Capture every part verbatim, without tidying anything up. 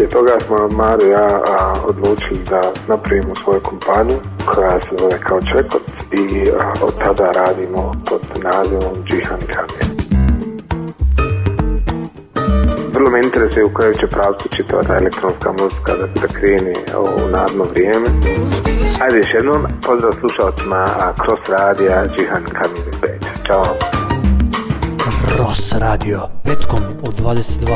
Poslije toga smo Mario i ja a, odlučili da napravimo svoju kompaniju koja se zove kao Čekot i a, od tada radimo pod nazivom Džihan Kamil. Vrlo me interesuje u kojoj će pravcu čitava ta elektronska muzika da, da kreni u narodno vrijeme. Ajde još jednom, pozdrav slušalcima Cross Radija Džihan Kamil iz Beča. Ćao. Cross Radio, petkom od dvadeset dva.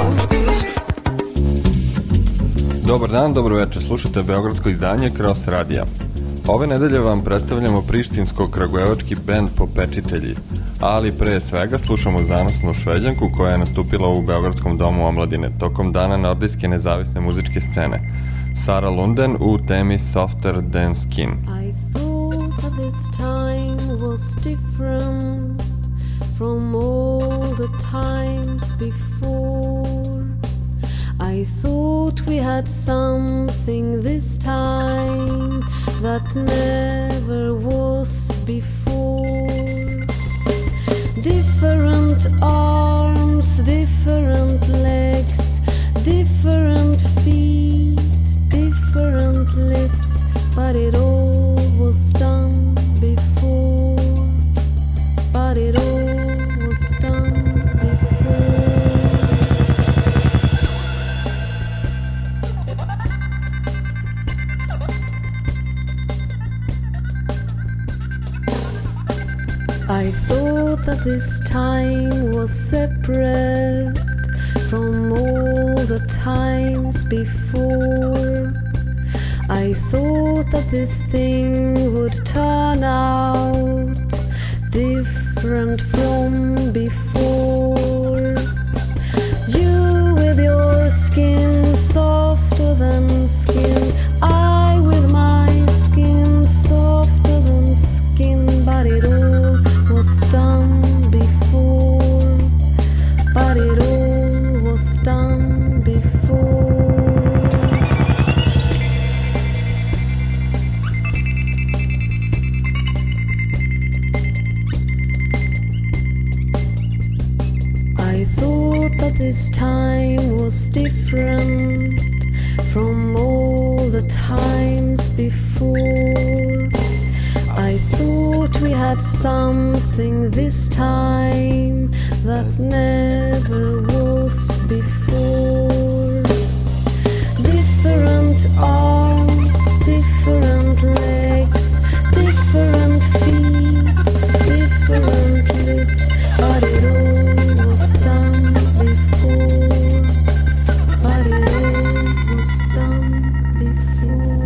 Dobar dan, dobro večer, slušate beogradsko izdanje Cross Radija. Ove nedelje vam predstavljamo prištinsko-kragujevački bend Popečitelji, ali pre svega slušamo zanosnu Šveđanku koja je nastupila u Beogradskom domu omladine tokom dana nordijske nezavisne muzičke scene. Sara Lunden u temi Softer Than Skin. I thought that this time was different from all the times before. I thought we had something this time that never was before. Different arms, different legs, different feet, different lips, but it all was done before. But it all was done before. I thought that this time was separate from all the times before. I thought that this thing would turn out different from before. You with your skin softer than skin, I with my skin softer than skin, but it all was done before, but it all was done before. I thought that this time was different from all the times before. I thought we had something this time that never was before. Different arms, different legs, different feet, different lips, but it all was done before. But it all was done before.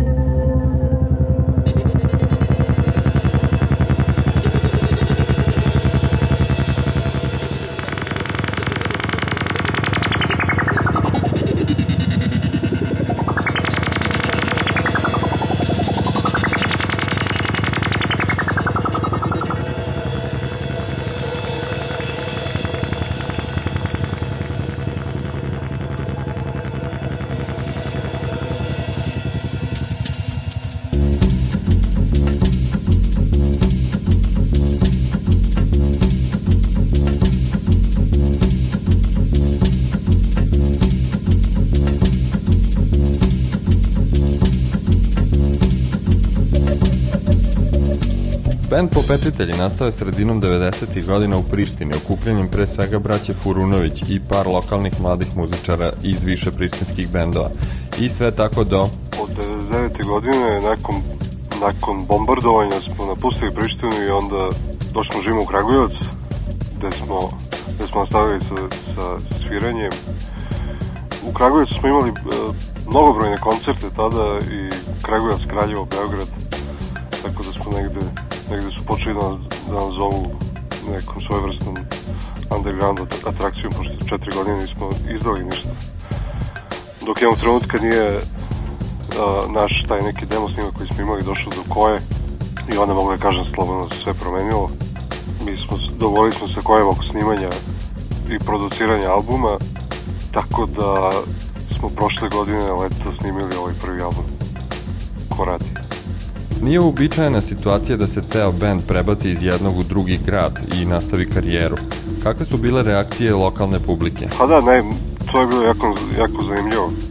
Bend Popečitelji nastao je sredinom devedesetih godina u Prištini, okupljanjem pre svega braće Furunović i par lokalnih mladih muzičara iz više prištinskih bendova. I sve tako do... Od devedeset devete godine, nakon, nakon bombardovanja smo napustili Prištinu i onda došli smo živimo u Kragujevac, gde smo, gde smo nastavili sa, sa sviranjem. U Kragujevcu smo imali e, mnogobrojne koncerte tada i Kragujevac, Kraljevo, Beograd, tako da smo negde negde su počeli da, da nas zovu nekom svojevrsnom underground atrakcijom, pošto četiri godine nismo izdali ništa. Dok jednog trenutka nije a, naš taj neki demo snimak koji smo imali došao do Koje i onda mogu da kažem slobodno se sve promenilo. Mi smo, dogovorili smo se Kojem oko snimanja i produciranja albuma, tako da smo prošle godine leta snimili ovaj prvi album Korati. Nije uobičajena situacija da se ceo bend prebaci iz jednog u drugi grad i nastavi karijeru. Kakve su bile reakcije lokalne publike? Pa da, ne, to je bilo jako, jako zanimljivo.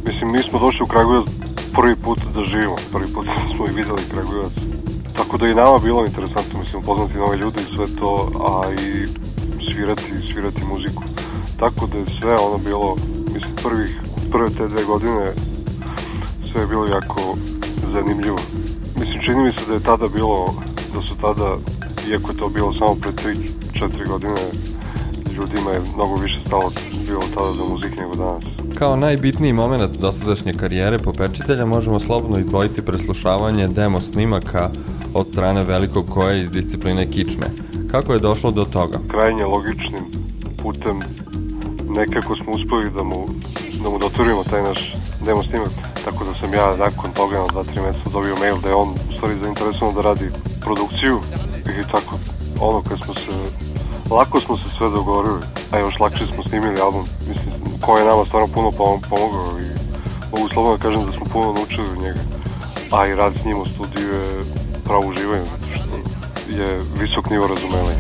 Mislim, mi smo došli u Kragujevac prvi put da živimo, prvi put smo i videli Kragujevac. Tako da i nama bilo interesantno, mislim, upoznati nove ljude i sve to, a i svirati, svirati muziku. Tako da je sve ono bilo, mislim, prvih, prve te dve godine sve je bilo jako zanimljivo. Mislim, čini mi se da je tada bilo, da su tada, iako je to bilo samo pre tri četiri godine, ljudima je mnogo više stalo bilo tada za muzik nego danas. Kao najbitniji moment dosadašnje karijere Popečitelja možemo slobodno izdvojiti preslušavanje demo snimaka od strane velikog koja iz discipline kičme. Kako je došlo do toga? Krajnje logičnim putem nekako smo uspeli da mu, da mu doturimo taj naš demo snimak, tako da sam ja nakon toga na dva tri meseca dobio mail da je on u stvari zainteresovan da radi produkciju i tako ono kad smo se, lako smo se sve dogovorili, a još lakše smo snimili album, mislim, koji je nama stvarno puno pomogao i mogu slobodno da kažem da smo puno naučili od njega, a i rad s njim u studiju je pravo uživanje, zato što je visok nivo razumevanja.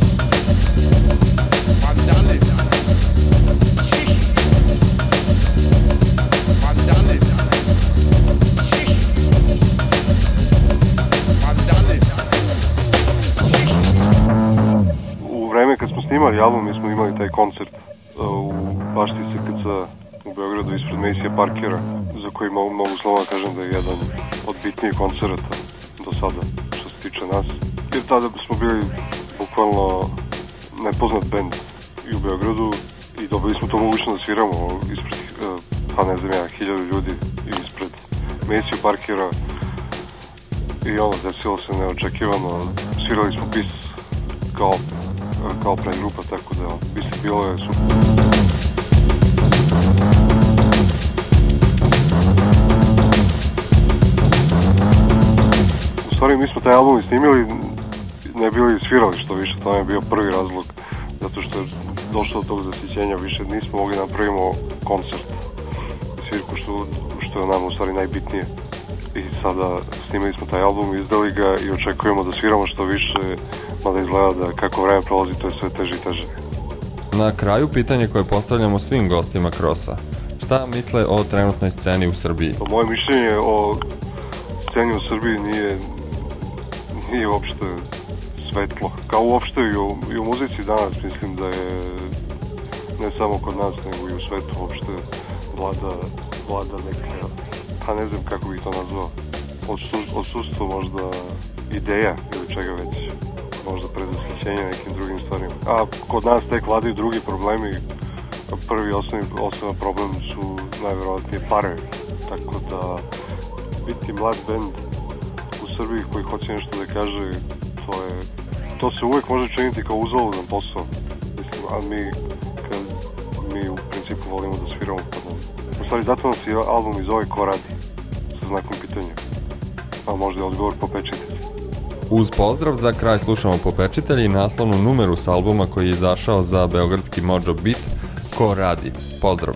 U vreme kad smo snimali album, mi smo imali taj koncert u bašti S K C u Beogradu ispred Macyja Parkera, za koji mogu, mogu slobodno kažem da je jedan od bitnijih koncerata do sada, što se tiče nas. Jer tada smo bili bukvalno nepoznat band i u Beogradu i dobili smo to mogućnost da sviramo ispred, pa ne znam ja, hiljadu ljudi ispred Macyja Parkera i ono, desilo se neočekivano. Svirali smo bis kao, kao predgrupa, tako da, mislim, bilo je super. U stvari, mi smo taj album i snimili, ne bili svirali što više, to je bio prvi razlog, zato što je došlo do tog zasićenja, više nismo mogli da napravimo koncert, svirku, što, što je nam u stvari najbitnije. I sada snimili smo taj album, izdali ga i očekujemo da sviramo što više, mada izgleda da kako vreme prolazi to je sve teže i teže. Na kraju pitanje koje postavljamo svim gostima Krosa. Šta misle o trenutnoj sceni u Srbiji? To moje mišljenje o sceni u Srbiji nije, nije uopšte svetlo. Kao uopšte i u, i u muzici danas mislim da je ne samo kod nas nego i u svetu uopšte vlada, vlada neka, pa ne znam kako bih to nazvao, odsustvo možda ideja ili čega već, možda predosjećenja nekim drugim stvarima. A kod nas tek vladaju drugi problemi, prvi osnovni, osnovni problem su najverovatnije pare, tako da biti mlad band u Srbiji koji hoće nešto da kaže, to je, to se uvek može činiti kao uzaludan posao, mislim, a mi, kad mi u principu volimo da sviramo pod nam. U stvari, zato nam se album i zove Ko radi, sa znakom pitanja, a možda je odgovor Popečitelj. Uz pozdrav za kraj slušamo Popečitelji i naslovnu numeru s albuma koji je izašao za beogradski Mojo Beat, Ko radi. Pozdrav!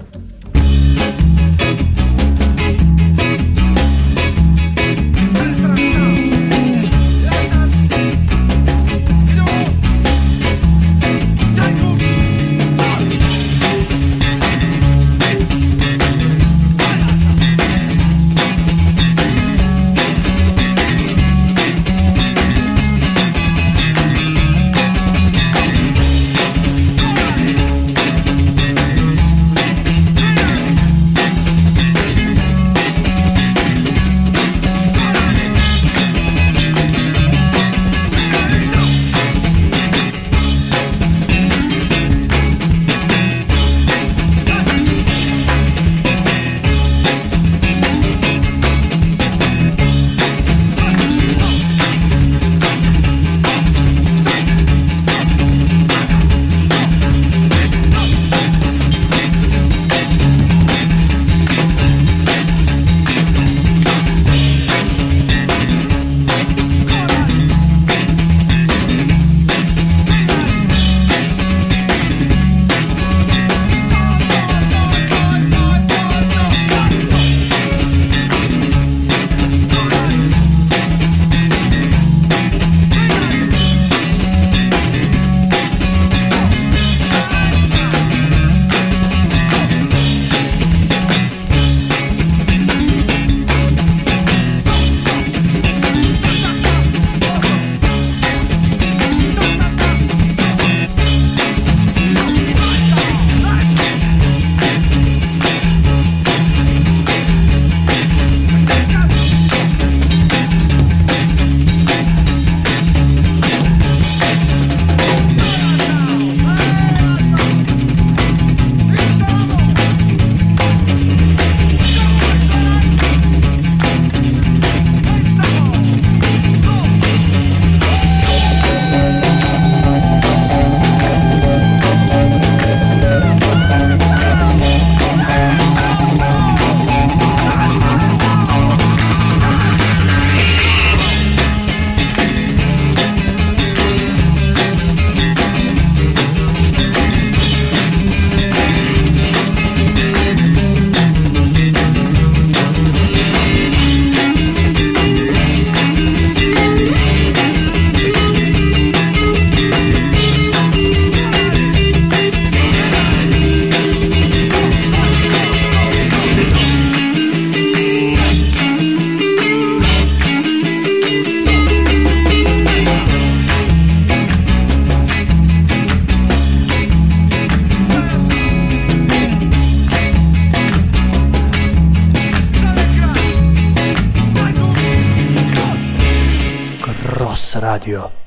Radio.